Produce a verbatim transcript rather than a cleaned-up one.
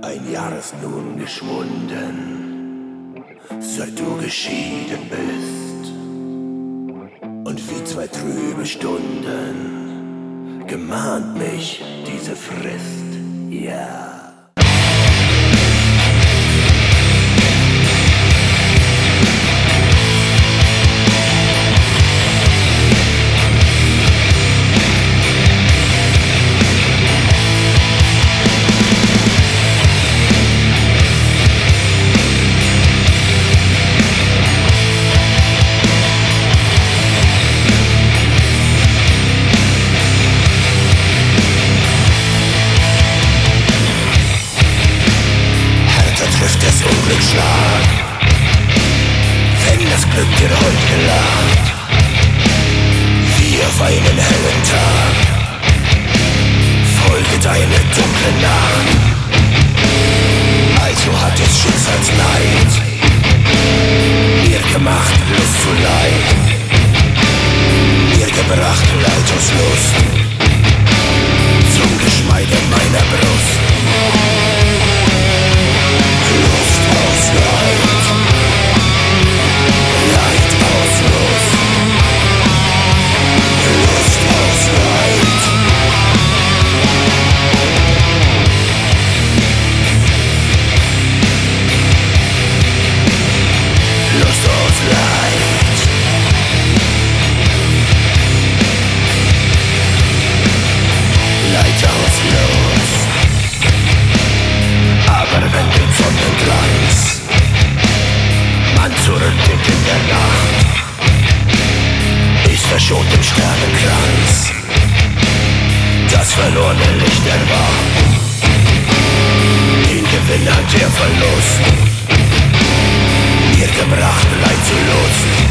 Ein Jahr ist nun geschwunden, seit du geschieden bist. Und wie zwei trübe Stunden gemahnt mich diese Frist, ja. Unglücksschlag, wenn das Glück dir heute lacht, wie auf einen hellen Tag, folge deine dunkle Nacht. Also hat es Schicksalsleid mir gemacht, Lust zu Leid, mir gebracht Leid aus Lust zum Geschmeide meiner Brust. Zurückblickt in der Nacht, ist verschont im Sternenkranz, das verlorene Licht erwacht. Den Gewinn hat der Verlust mir gebracht, Leid zu Lust.